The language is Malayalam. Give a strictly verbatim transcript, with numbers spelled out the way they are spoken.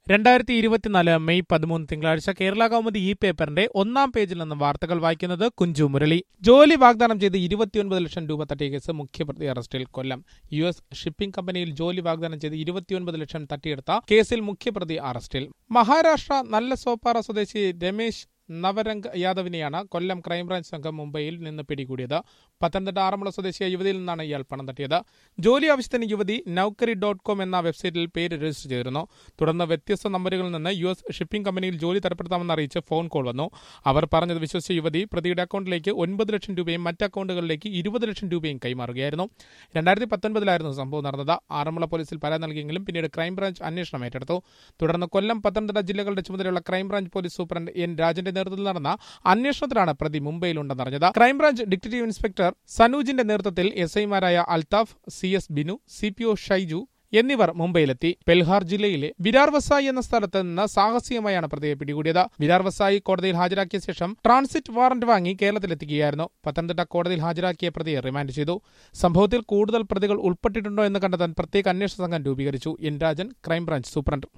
രണ്ടായിരത്തി ഇരുപത്തിനാല് മെയ് പതിമൂന്ന് തിങ്കളാഴ്ച കേരള കൗമുദി ഈ പേപ്പറിന്റെ ഒന്നാം പേജിൽ നിന്ന് വാർത്തകൾ വായിക്കുന്നത് കുഞ്ചു മുരളി. ജോലി വാഗ്ദാനം ചെയ്ത് ഇരുപത്തിയൊൻപത് ലക്ഷം രൂപ തട്ടിയ കേസ് മുഖ്യപ്രതി അറസ്റ്റിൽ. കൊല്ലം യു എസ് ഷിപ്പിംഗ് കമ്പനിയിൽ ജോലി വാഗ്ദാനം ചെയ്ത് ഇരുപത്തിയൊൻപത് ലക്ഷം തട്ടിയെടുത്ത കേസിൽ മുഖ്യപ്രതി അറസ്റ്റിൽ. മഹാരാഷ്ട്ര നല്ലസോപ്പാറ സ്വദേശി രമേശ് നവരംഗ് യാദവിനെയാണ് കൊല്ലം ക്രൈംബ്രാഞ്ച് സംഘം മുംബൈയിൽ നിന്ന് പിടികൂടിയത്. പത്തനംതിട്ട ആറന്മുള സ്വദേശിയായ യുവതിയിൽ നിന്നാണ് ഇയാൾ പണം തട്ടിയത്. ജോലി ആവശ്യത്തിന് യുവതി നൌക്കരി ഡോട്ട് കോം എന്ന വെബ്സൈറ്റിൽ പേര് രജിസ്റ്റർ ചെയ്തിരുന്നു. തുടർന്ന് വ്യത്യസ്ത നമ്പറുകളിൽ നിന്ന് യു എസ് ഷിപ്പിംഗ് കമ്പനിയിൽ ജോലി തരപ്പെടുത്താമെന്ന് അറിയിച്ച് ഫോൺ കോൾ വന്നു. അവർ പറഞ്ഞത് വിശ്വസിച്ച യുവതി പ്രതിയുടെ അക്കൗണ്ടിലേക്ക് ഒൻപത് ലക്ഷം രൂപയും മറ്റ് അക്കൗണ്ടുകളിലേക്ക് ഇരുപത് ലക്ഷം രൂപയും കൈമാറുകയായിരുന്നു. രണ്ടായിരത്തി പത്തൊൻപതിലായിരുന്നു സംഭവം നടന്നത്. ആറന്മുള പോലീസിൽ പരാതി നൽകിയെങ്കിലും പിന്നീട് ക്രൈംബ്രാഞ്ച് അന്വേഷണം ഏറ്റെടുത്തു. തുടർന്ന് കൊല്ലം, പത്തനംതിട്ട ജില്ലകളുടെ ചുമതലയുള്ള ക്രൈംബ്രാഞ്ച് പോലീസ് സൂപ്രണ്ട് എൻ രാജന്റെ നേതൃത്വത്തിൽ നടന്ന അന്വേഷണത്തിലാണ് പ്രതി മുംബൈയിലുണ്ടെന്നറിഞ്ഞത്. ക്രൈംബ്രാഞ്ച് ഡിറ്റക്ടീവ് ഇൻസ്പെക്ടർ സനൂജിന്റെ നേതൃത്വത്തിൽ എസ് ഐമാരായ Althaf, C S Binu, C P O Shaiju എന്നിവർ മുംബൈയിലെത്തി. പെൽഹാർ ജില്ലയിലെ വിരാർ വസായി എന്ന സ്ഥലത്ത് നിന്ന് സാഹസികമായാണ് പ്രതിയെ പിടികൂടിയത്. വിരാർ വസായി കോടതിയിൽ ഹാജരാക്കിയ ശേഷം ട്രാൻസിറ്റ് വാറന്റ് വാങ്ങി കേരളത്തിലെത്തിക്കുകയായിരുന്നു. പത്തനംതിട്ട കോടതിയിൽ ഹാജരാക്കിയ പ്രതിയെ റിമാൻഡ് ചെയ്തു. സംഭവത്തിൽ കൂടുതൽ പ്രതികൾ ഉൾപ്പെട്ടിട്ടുണ്ടോ എന്ന് കണ്ടെത്താൻ പ്രത്യേക അന്വേഷണ സംഘം രൂപീകരിച്ചു. N Rajan, crime branch superintendent.